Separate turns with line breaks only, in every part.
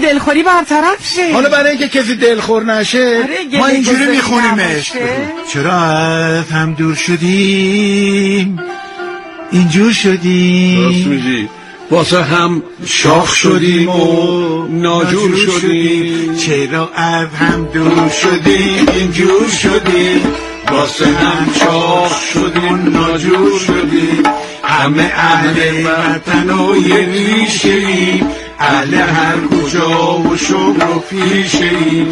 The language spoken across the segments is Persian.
دلخوری برطرف شه.
حالا برای اینکه کسی دلخور نشه ما اینجوری میخونیمش. چرا از هم دور شدیم اینجور شدیم.
درست میگی، واسه هم شاخ شدیم و ناجور شدیم.
چرا از هم دور شدیم اینجور شدیم.
واسه هم شاخ شدیم و ناجور شدیم.
همه اهل وطن و یه ریشه‌ایم، اهل هر کجا و شغل و پیشه‌ایم.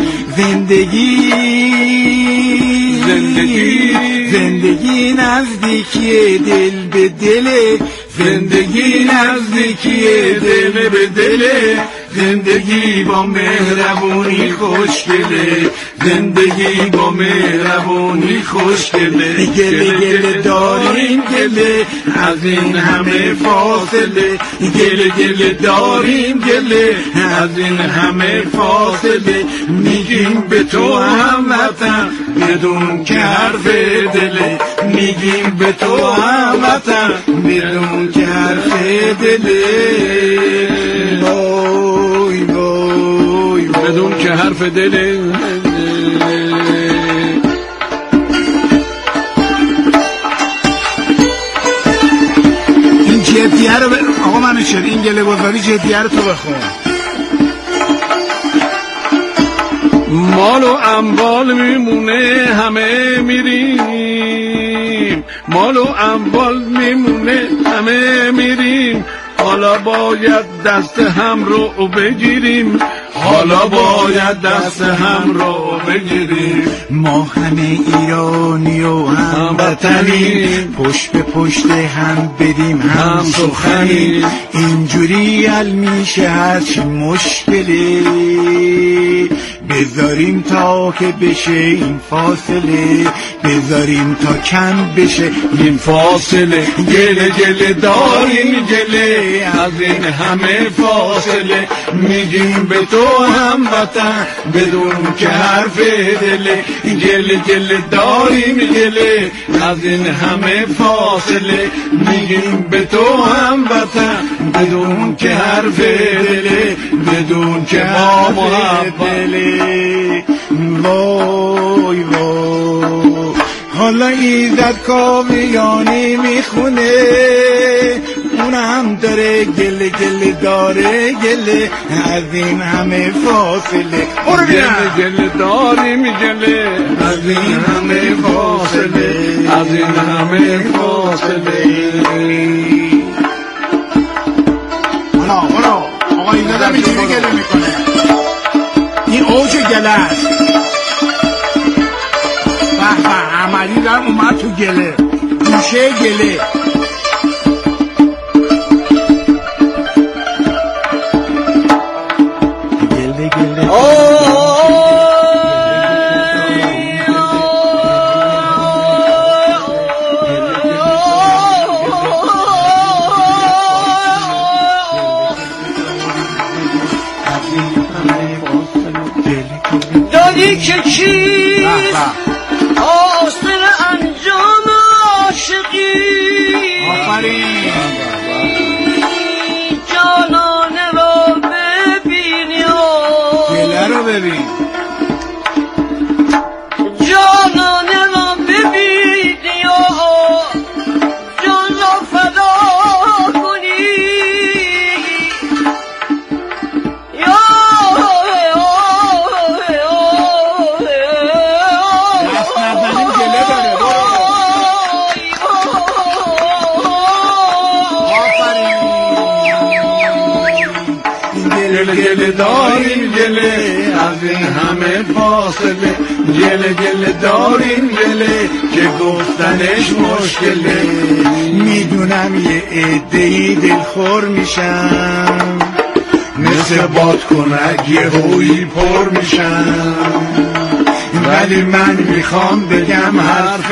زندگی نزدیکی دل به دله. زندگی نزدیکی دل به دله. زندگی با مهربونی خوشگله. زندگی با مهربونی خوشگله. گله داریم گله از این همه فاصله. گله داریم گله از این همه فاصله. میگیم به تو هموطن بدون که حرف دله. میگیم به تو هموطن بدون که حرف دله. وای وای
بدون که حرف دله.
این جدیه رو آقا منو چرا این گله گذاری جدیه رو تو بخون.
مال و اموال میمونه همه میریم. مال و اموال میمونه همه میریم. حالا باید دست هم رو بگیریم. حالا باید دست هم رو بگیریم.
ما همه ایرانی و هم وطنیم. پشت به پشت هم بدیم هم سخنیم. اینجوری حل میشه هرچی مشکلی. بذاریم تا که بشه این فاصله. بذاریم تا کم بشه این فاصله. گله داریم گله از این همه فاصله. میگیم به تو هموطن بدون که حرف دله. گله داریم گله از این همه فاصله. میگیم به تو هموطن بدون که حرف دله. بدون که حرف دله. وای وای حالا ایزد کاویانی میخونه. اونم داره گله داره گله از این همه فاصله.
گله داریم گله از این همه فاصله. از این همه فاصله.
حالا آقا ایزد هم اینجوری گله میکنه. این اوج گله است. به عملی در اومد تو گله. گوشه گله.
دادی که چیست حاصل انجام عاشقی.
آفرین.
جانانه را ببینی
گله رو ببین.
جانانه را ببینی جان را فدا کنی.
گله داریم گله از این همه فاصله. گله داریم گله که گفتنش مشکله.
میدونم یه عده‌ای دلخور میشم. مثل بادکنک یه هویی پر میشم. ولی من میخوام بگم حرف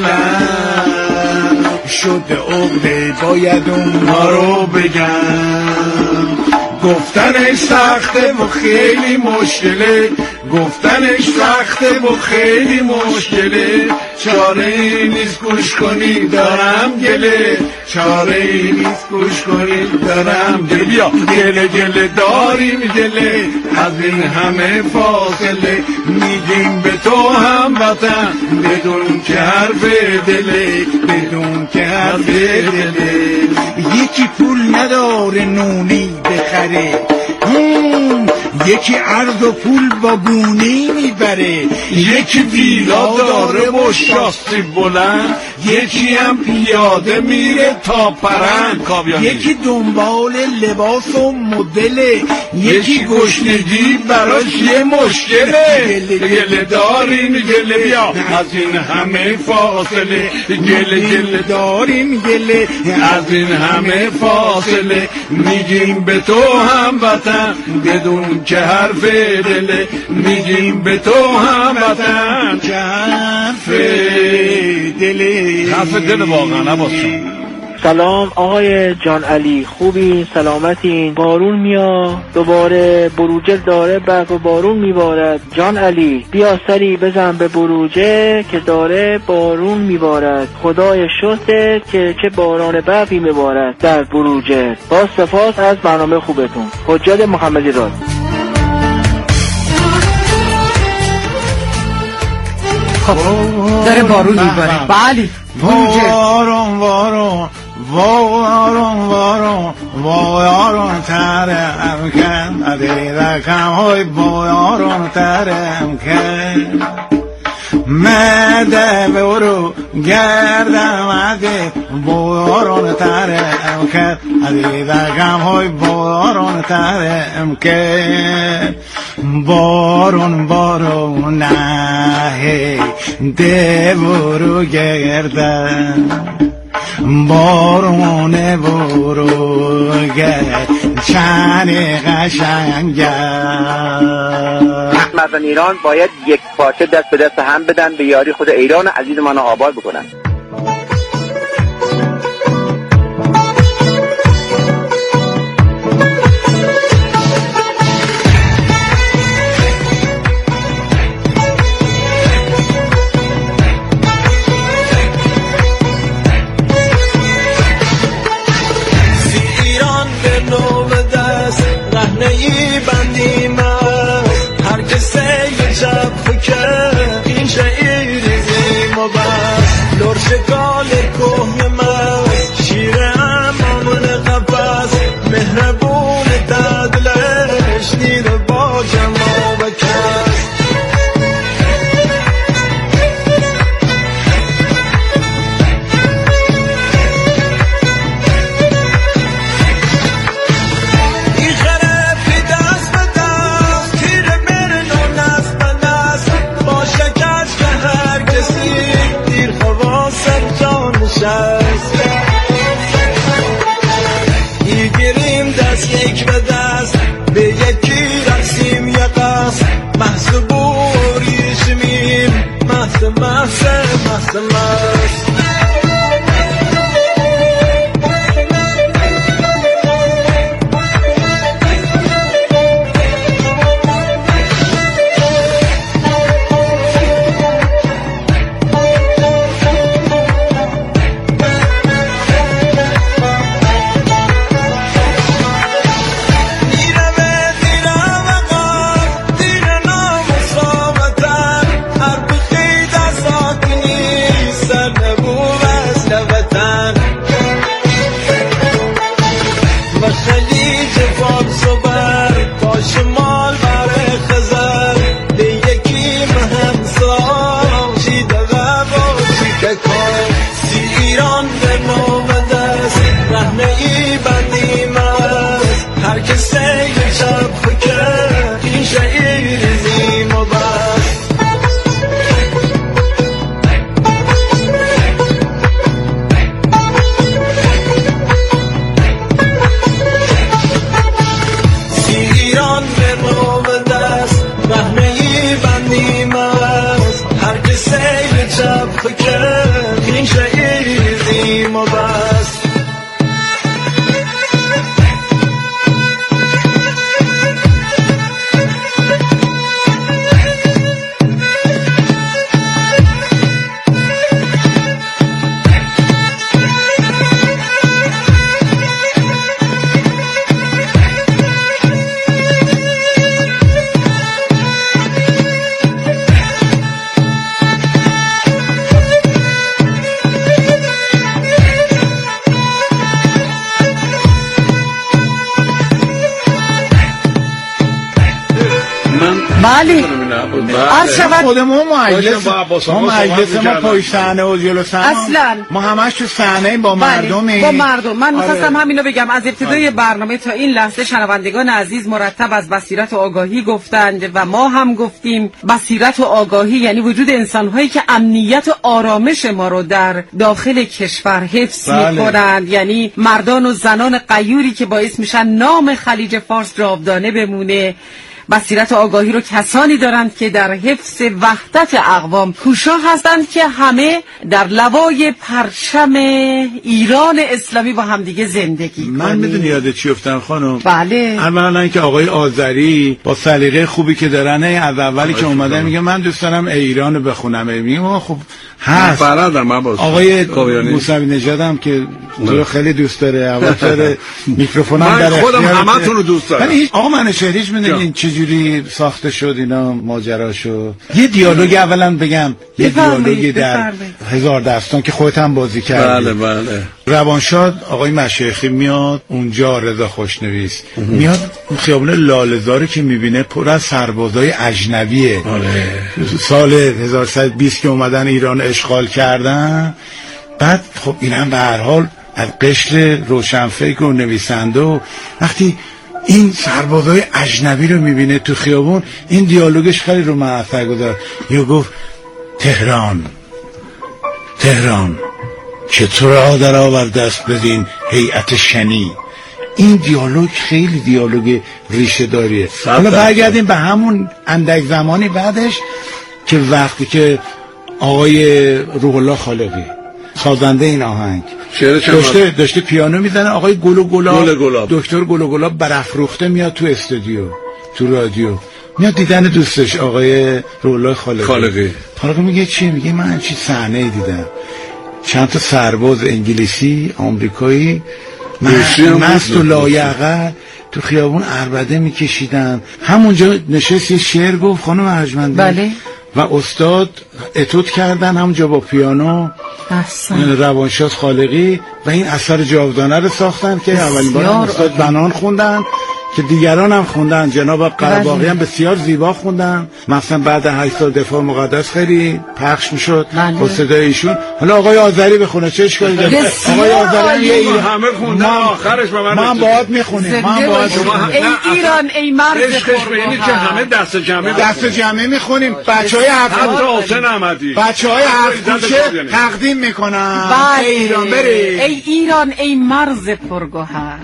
دلم شده عقده باید اونها رو بگم. گفتنش سخته و خیلی مشکله. گفتنش سخته و خیلی مشکله.
چاره نیست گوش کنی دارم گله، چاره نیست گوش کنی دارم گله. بیا گله گله داریم گله از این همه فاصله، میگیم به تو هموطن بدون که حرف دله، بدون که حرف دله.
یکی پول نداره نونی بخره، یکی عرض و پول با گونی میبره،
یکی ویلا داره و شاسی بلند، یکی هم پیاده میره تا پرند.
یکی دنبال لباس و مدله،
یکی گشنگی براش یه مشکله. گله داریم گله بیا از این همه فاصله، گله گله
داریم گله
از این همه فاصله، میگیم به تو هموطن بدون که حرف دله، میگیم به تو هموطن
که حرف دله.
حرف دل واقعا نباشه.
سلام آقای جان علی، خوبی؟ سلامتین؟ بارون میاد دوباره، بروجه داره برق و بارون میبارد. جان علی بیا سری بزن به بروجه که داره بارون میبارد. خدای شکر که چه باران برقی میبارد در بروجه. با سپاس از برنامه خوبتون. حجت محمدی راد.
خب داره بارون میباره. بله
بارون بارون وارون وارون وارون ترم کن ادیدکم های بارون ترم کن مده برو گردم اگه بارون ترم کن ادیدکم های بارون ترم کن بارون بارون نه ده برو گردم بارون بروگه چند قشنگه.
مردان ایران باید یک پارچه دست به دست هم بدن به یاری خود ایران عزیز ما آباد بکنن.
این شعیر زیم و بس لرشگال کهن مست شیر امامون قفص مهربون ددلش نیر با جما و کس این خرفی دست به دست تیر برن و نست به نست با شکست که هر کسی دیر خواست جان نشست میگیریم دست یک به دست به یکی رقصیم یه قصد محض بوریشمیم محض محض محض محض
بله عرض شود
خودمون مجلس ما پای صحنه و جلو صحنه
اصلا
ما همش تو صحنه با مردمیم.
با مردم. من می‌خواستم همینو بگم. از ابتدای برنامه تا این لحظه شنوندگان عزیز مرتب از بصیرت و آگاهی گفتند و ما هم گفتیم. بصیرت و آگاهی یعنی وجود انسان‌هایی که امنیت و آرامش ما رو در داخل کشور حفظ می‌کنند، یعنی مردان و زنان غیوری که باعث میشن نام خلیج فارس جاودانه بمونه. بصیرت و آگاهی رو کسانی دارند که در حفظ وحدت اقوام کوشا هستند که همه در لوای پرچم ایران اسلامی با همدیگه زندگی کنیم.
من میدونی یاد چی افتادم خانم؟
بله.
اولا که آقای آذری با سلیقه خوبی که دارن از اولی که اومدن میگه من دوست دارم ایران رو بخونم. میگم خب هست. آقای موسوی نژاد هم که تو رو خیلی دوست داره. اول میکروفونم در اختیارته.
من خودم همتون رو دوست دارم.
ولی آقا منوچهریش میدونین چجوری ساخته شد اینا ماجراشو؟ یه دیالوگ اولا بگم، یه دیالوگی در هزار داستان که خودت هم بازی کردی.
بله.
روانشاد آقای مشایخی میاد اونجا، رضا خوشنویس میاد خیابون لاله‌زاری که میبینه پر از سربازای اجنبیه. سال 1120 که اومدن ایران اشغال کردن. بعد خب اینم به هر حال از قشر روشنفکر و نویسنده و وقتی این سربازای اجنبی رو میبینه تو خیابون، این دیالوگش خیلی رو من اثر گذاشت. یا گفت تهران که تو را در آورده است بدین هیئت شنی. این دیالوگ خیلی دیالوگ ریشه داریه. حالا برگردیم به همون اندک زمانی بعدش که وقتی که آقای روح الله خالقی سازنده این آهنگ داشته پیانو میزنه، آقای گل و گلاب دکتر گل و گلاب برافروخته میاد تو استودیو، تو رادیو میاد دیدن دوستش آقای روح الله خالقی میگه چی؟ میگه من چی صحنه دیدم، چند تا سرباز انگلیسی آمریکایی مست و لایعقل تو خیابون عربده میکشیدن. همونجا نشست یه شعر گفت خانم ارجمند.
بله.
و استاد اتود کردن همونجا با پیانو روانشاد خالقی و این اثر جاودانه رو ساختن که اولین بار استاد بنان خوندن که دیگران هم خوندن. جناب قرباقی هم بسیار زیبا خوندن، مثلا بعد 8 سال دفاع مقدس خیلی پخش میشد با صدای ایشون. حالا آقای آذری بخونه چه اشکالی داره؟ آقای آذری
همه خوندن، آخرش به من
باهات میخونم.
ای ایران ای مرز
اینی که همه دست جمعی
میخونیم. بچهای هفت کوچه تقدیم میکنن. ایران بری
ای ایران ای مرز پرگوهر.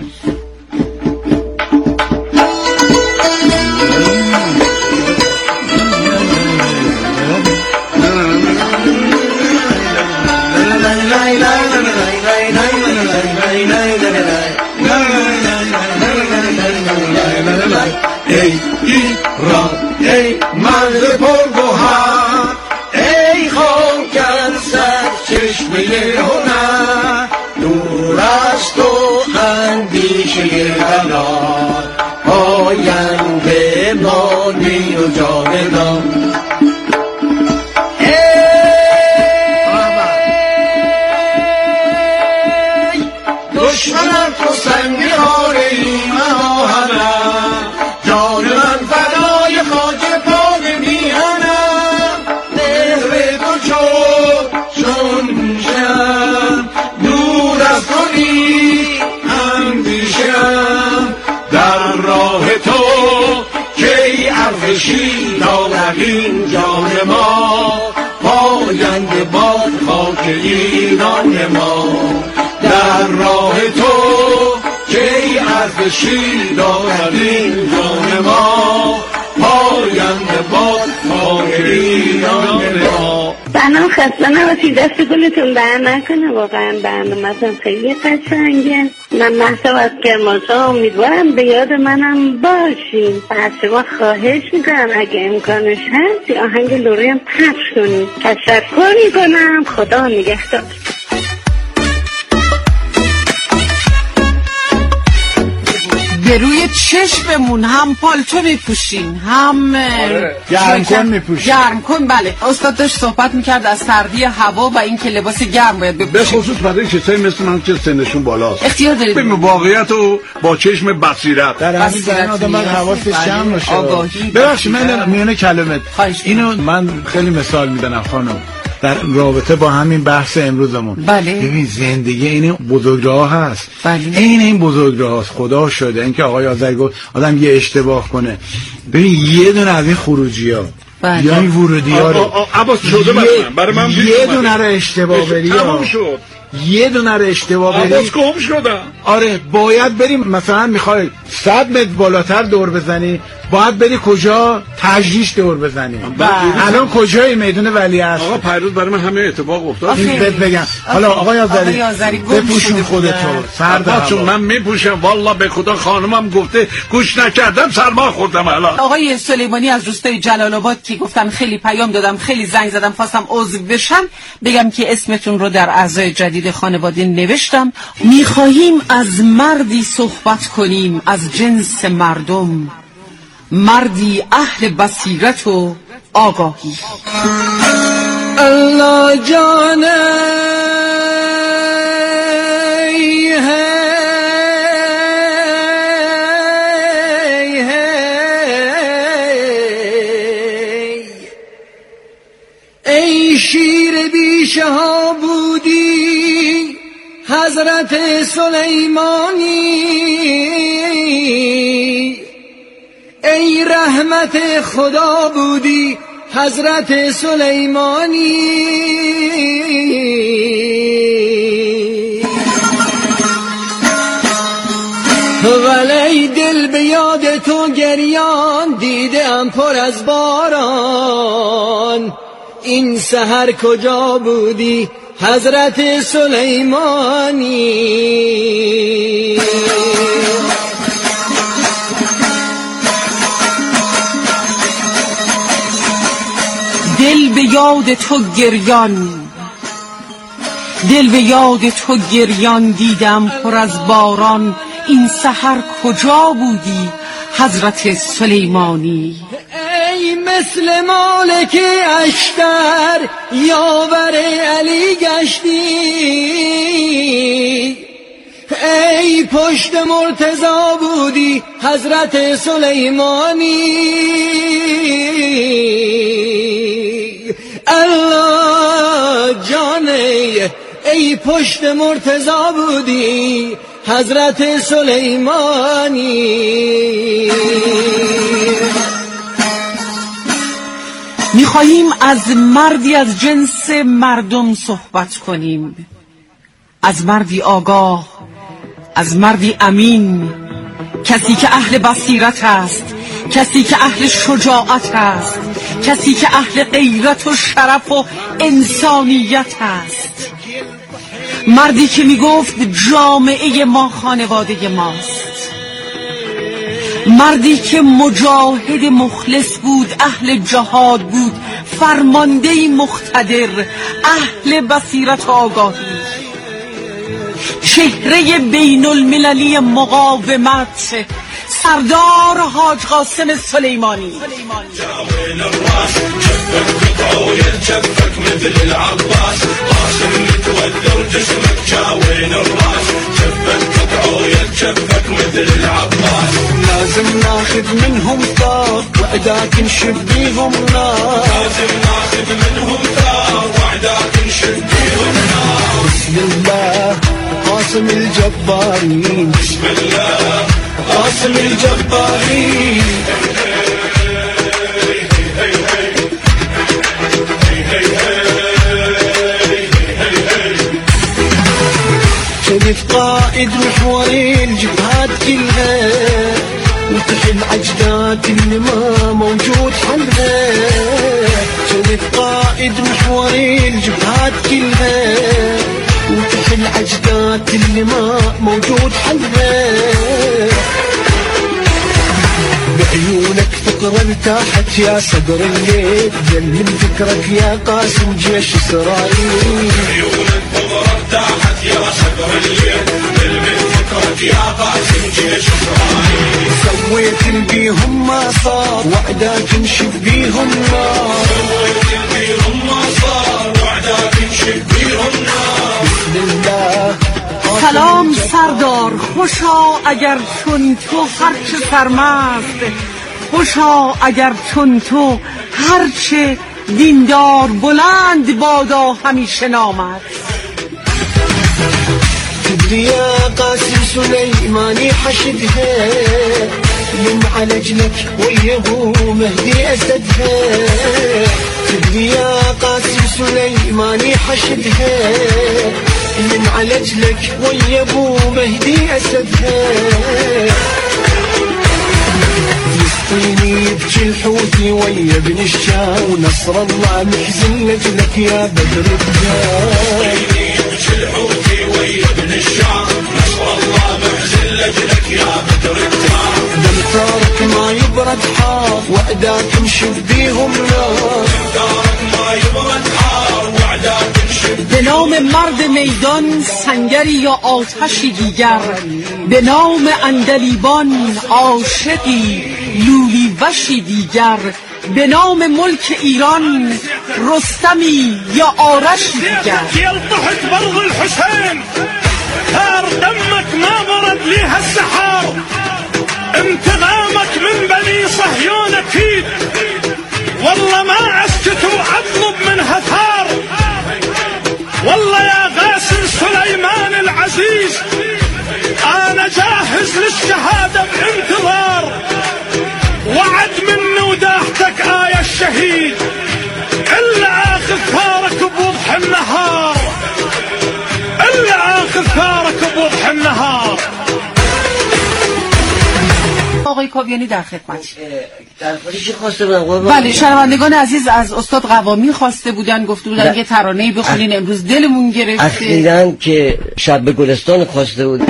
ای ایران ای مرز پرگوهر، ای خاکت سرچشمه هنر، دور از تو اندیشه بلاد، آینده مانی و جاودان. دشمنم تو سنگ آره ایمانم، جان من فدای خاک پای میهنم، مهر تو چون شم دور از کنی اندیشم، در راه تو کی ارزشی دارد این جان ما، پاینده باد خاک ایران ما، در راه تو کی ارزشی دارد این جان ما، پاینده باد خاک ایران ما.
بنام خسته نباشید، دست گلتون در نکنه. واقعا برنامه‌تون خیلی قشنگه. من محسا از کرمانشاه، امیدوارم به یاد منم باشین. از شما خواهش میکنم اگه امکانش هست آهنگ لوری هم پخش کنید. تشکر میکنم. خدا نگهدار.
به روی چشممون هم پالتو میپوشین هم
گرمکن میپوشین.
گرمکن. بله استاد داشت صحبت میکرد از سردی هوا و اینکه لباس گرم باید بپوشین،
به خصوص برای کسایی مثل من که سنشون بالاست.
اختیار دارید
به واقعیت و با چشم بصیرت.
در همین زمین آدم باید حواسش جمع باشه.
آگاهی.
ببخشید من میونه کلمت اینو من خیلی مثال میدنم خانم در رابطه با همین بحث امروزمون.
بله.
ببین زندگی این بزرگراه هست.
بله.
این بزرگراه هست. خدا شده اینکه آقای آذری گفت آدم یه اشتباه کنه. ببین یه دونه از این خروجی‌ها
بله.
یا این ورودی‌ها رو
عباس شده برای من
یه دونه رو اشتباه بری
تموم شد.
یه دونه رو اشتباه بری
عباس گم شده.
آره باید بریم مثلا میخوای 100 متر بالاتر دور بزنی باید بری کجا تجریش دور بزنی. الان کجای میدون ولیعصر؟
آقا پیروز برای من همه اتفاق افتاد.
این بهت بگم حالا آقای آذری بپوشون خودتو سرد
چون من میپوشم والله به خدا خانمم گفته گوش نکردم سرما خوردم. الان
آقای سلیمانی از روستای جلال آباد که گفتن خیلی پیام دادم خیلی زنگ زدم خواستم عضو بشم بگم که اسمتون رو در اعضای جدید خانواده نوشتم. میخواهیم از مردی صحبت کنیم از جنس مردم، مردی اهل بصیرت و آگاهی.
الله جانه ای شیر بیشه ها بودی حضرت سلیمانی، ای رحمت خدا بودی حضرت سلیمانی، ولی دل به یاد تو گریان دیدم پر از باران، این سحر کجا بودی حضرت سلیمانی.
دل به یاد تو گریان، دل به یاد تو گریان دیدم پر از باران، این سحر کجا بودی حضرت سلیمانی.
ای مثل مالک اشتر یاور علی گشتی، ای پشت مرتضی بودی حضرت سلیمانی، الله جانه ای پشت مرتضی بودی حضرت سلیمانی.
میخواهیم از مردی از جنس مردم صحبت کنیم، از مردی آگاه، از مردی امین، کسی که اهل بصیرت است، کسی که اهل شجاعت است، کسی که اهل غیرت و شرف و انسانیت است، مردی که میگفت جامعه ما خانواده ماست، مردی که مجاهد مخلص بود، اهل جهاد بود، فرمانده مقتدر، اهل بصیرت و آگاهی، چهره بین المللی مقاومت، سردار حاج قاسم سلیمانی.
لازم ناخذ منهم ثار وعداك نشب بيهم نار، لازم ناخذ منهم ثار وعداك نشب بيهم نار. بسم الله قاسم الجبارين، بسم الله قاسم الجبارين. كنت قائد محوري الجبهات كلها، وتحل عجدات اللي ما موجود حلها. كنت قائد محوري الجبهات كلها، وتحل عجدات اللي ما موجود حلها. بعيونك فقرة ارتاحت يا صدر الليل، جل من ذكرك يا قاسم جيش إسرائيل. بعيونك فقرة ارتاحت يا سويت بيهم ما صار وعدك نشف بيهم نار بسم الله.
سلام سردار، خوشا اگر چون تو هرچه سرمست، خوشا اگر چون تو هرچه دیندار، بلند بادا همیشه نامد.
تدري يا قاسم سليماني حشدها من على جلك ويهو مهدي أسدها. تدري يا قاسم سليماني حشدها من على جلك ويهو مهدي أسدها. فلسطيني يبكي الحوثي ويا ابن الشام ونصر الله محزن لجلك يا بدر الدار. يبكي الحوثي ويا ابن الشام نصر الله محزن لجلك يا بدر الدار. دمتارك ما يبرد حار وعداك نشف بيهم نار. دمتارك ما يبرد حار وعداك نشف.
به نام مرد میدان سنگری یا آتشی دیگر، به نام اندلیبان عاشقی لولی وشی دیگر، به نام ملک ایران رستمی یا آرشی دیگر.
يلطحت برض الحسين ثار دمك ما برد ليها السحار. انتقامك من بني صهيون اكيد والله ما اسكت واطلب منها ثار. والله يا غاسل سليمان العزيز انا جاهز للشهادة بانتظار. وعد مني وداحتك آية الشهيد إلا آخذ ثارك بوضح النهار. إلا آخذ ثارك بوضح النهار.
آقای کاویانی در خدمت.
در خودش خواسته بودم.
بله شنوندگان عزیز از استاد قوامی خواسته بودن، گفته بودن که ترانه‌ای بخونین، امروز دلمون گرفته.
اخیراً که شب به گلستان خواسته بود.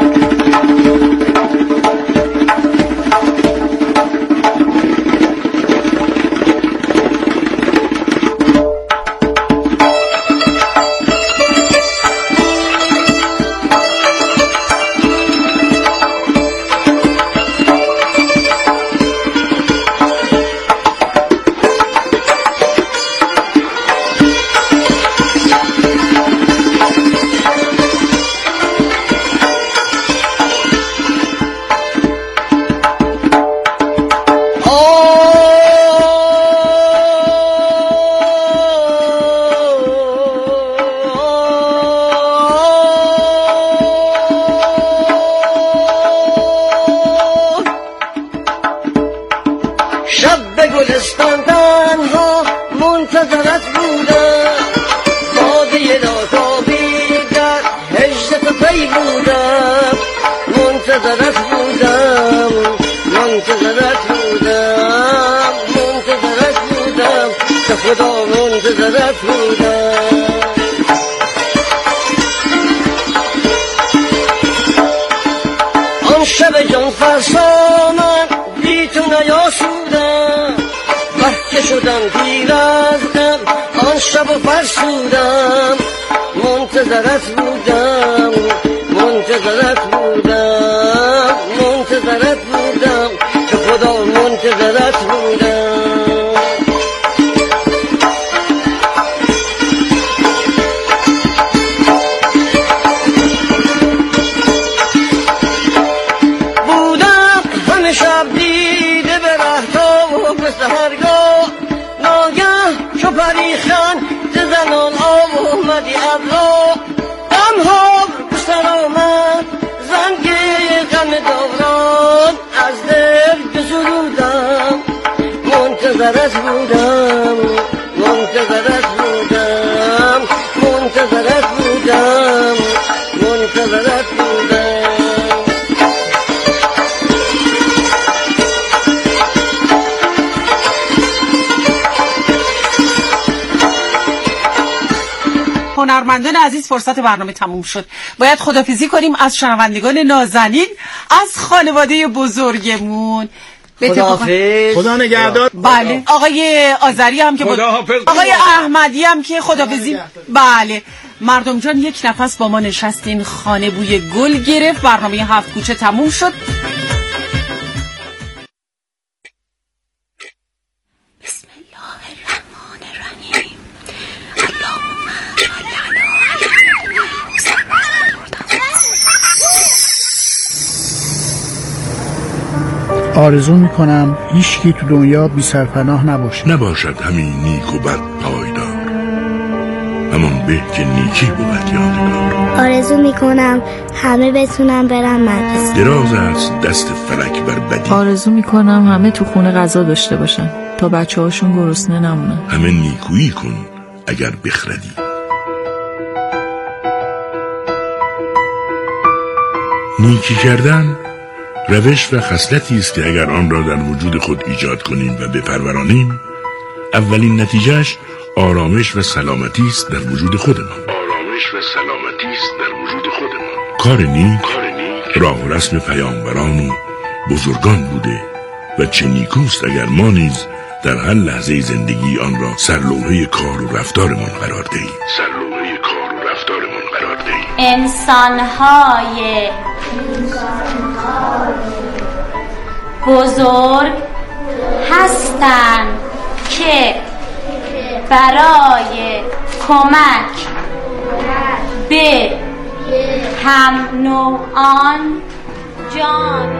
آن شب جان فرسا من بی تو نیاسودم، وقت شدم دیر از غم آن شب فرسودم. منتظرت بودم منتظرت بودم منتظرت بودم که خدا منتظرت بودم. شب دیده به رهتا و به سهرگاه ناگه چو پریخان ز زنان آب اومدی ابرا. غمها به سر آمد زنگ غم دوران از دل بسرودم. منتظرت بودم منتظرت بودم منتظرت بودم منتظرت بودم.
هنرمندان عزیز فرصت برنامه تموم شد، باید خدافیزی کنیم از شنوندگان نازنین، از خانواده بزرگمون.
خداحافظ.
خدا نگهدار.
بله آقای آذری هم که
خداحافظ.
آقای احمدی هم که خدافیزی. بله مردم جان یک نفس با ما نشستین، خانه بوی گل گرفت، برنامه 7 کوچه تموم شد.
بسم الله الرحمن الرحیم.
آرزو میکنم هیچکی تو دنیا بی سرپناه
نباشد همین نیک و بد پایدار، همان به که نیکی بود یادگار.
آرزو میکنم همه بتونم برن مدرسه.
دراز است دست فلک بر بدی.
آرزو میکنم همه تو خونه غذا داشته باشن تا بچه هاشون گرسنه نمونن.
همه نیکویی کن اگر بخردی. نیکی کردن روش و خصلتی است که اگر آن را در وجود خود ایجاد کنیم و بپرورانیم، اولین نتیجهش آرامش و سلامتی است در وجود خودمان. کار نیک راه و رسم پیامبران و بزرگان بوده و چه نیکوست اگر ما نیز در هر لحظه زندگی آن را سرلوحه کار و رفتارمان قرار دهیم.
انسان‌های بزرگ هستند که برای کمک به هم نوعان جان.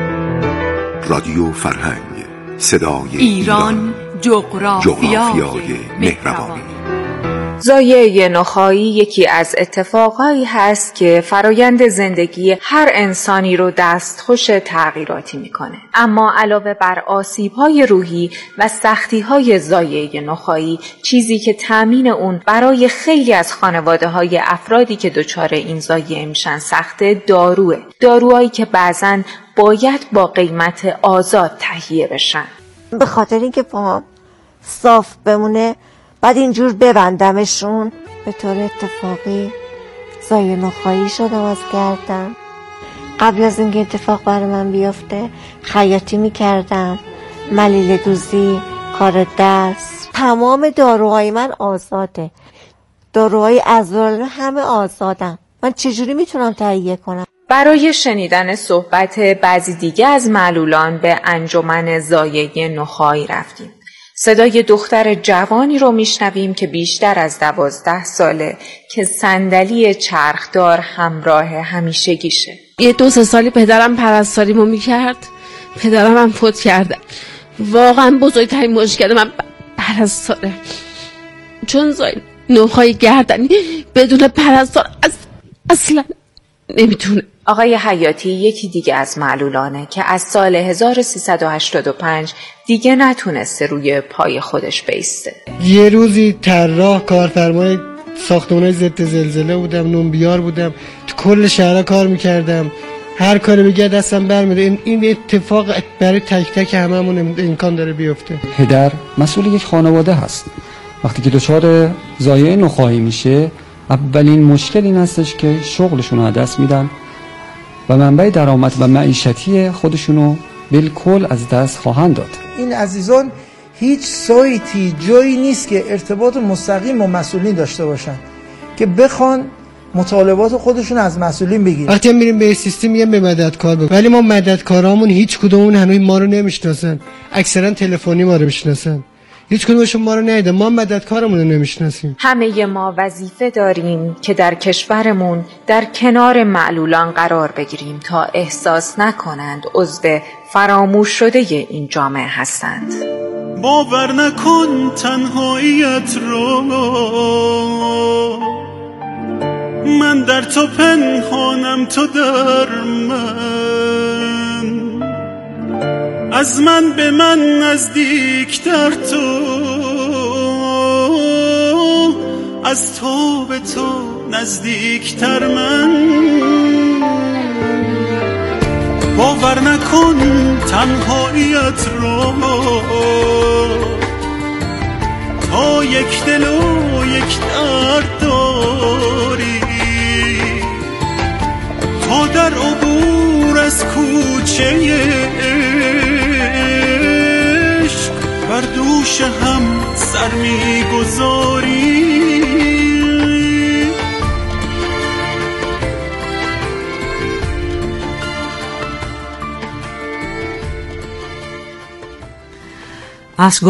رادیو فرهنگ، صدای
ایران، جغرافیای
مهربانی.
زایعه نخایی یکی از اتفاقهایی هست که فرایند زندگی هر انسانی رو دستخوش تغییراتی میکنه. اما علاوه بر آسیب‌های روحی و سختی‌های زایعه نخایی، چیزی که تامین اون برای خیلی از خانواده‌های افرادی که دچار این زایعه میشن سخته، داروهایی که بعضاً باید با قیمت آزاد تهیه بشن.
به خاطر اینکه پاهم صاف بمونه بعد اینجور ببندمشون، به طور اتفاقی زایعه نخایی شدم از گردن. قبل از اینکه اتفاق برای من بیفته خیاطی میکردم، ملیل دوزی، کار دست. تمام داروهای من آزاده، داروهای ازرائیل همه آزادم. من چجوری میتونم تهیه کنم؟
برای شنیدن صحبت بعضی دیگه از معلولان به انجمن زایعه نخایی رفتیم. صدای دختر جوانی رو میشنویم که بیشتر از 12 ساله که صندلی چرخدار همراه همیشگیشه.
یه 2-3 سالی پدرم پرستاریمو میکرد، پدرم هم فوت کرده. واقعا بزرگترین مشکل من پرستاره، چون زایعه نخایی گردنی بدون پرستار اصلا نمیتونه.
آقای حیاتی یکی دیگه از معلولانه که از سال 1385 دیگه نتونسته روی پای خودش بیسته.
یه روزی طراح کارفرمای ساختمان‌های ضد زلزله بودم، نونبیار بودم، تو کل شهرها کار میکردم. هر کاری میگه دستم برمیاد. این اتفاق برای تک تک هممون امکان داره بیفته.
پدر مسئول یک خانواده هست. وقتی که دچار زایعه نخایی میشه، اولین مشکل این هستش که شغلشون رو دست میدن و منبع درآمد و معیشتی خودشونو بالکل از دست خواهند داد.
این عزیزان هیچ سایتی جایی نیست که ارتباط مستقیم با مسئولین داشته باشن که بخوان مطالبات خودشون از مسئولین بگیرن.
وقتی میریم به سیستم میگم به مددکار بگو، ولی ما مددکارامون هیچ کدومون هنوز ما رو نمیشناسن. اکثرا تلفنی ما رو میشناسن، هیچ کدومشون ما رو ندیدن. ما مددکارمون رو نمیشناسیم.
همه ما وظیفه داریم که در کشورمون در کنار معلولان قرار بگیریم تا احساس نکنند عضو فراموش شده این جامعه هستند.
باور نکن تنهاییت رو، من در تو پنهانم، تو در من، از من به من نزدیکتر تو، از تو به تو نزدیکتر من. باور نکن تنهاییت رو، تا یک دل و یک درد داری، تا در عبور از کوچه عشق بر دوش هم سر می‌گذاری.
از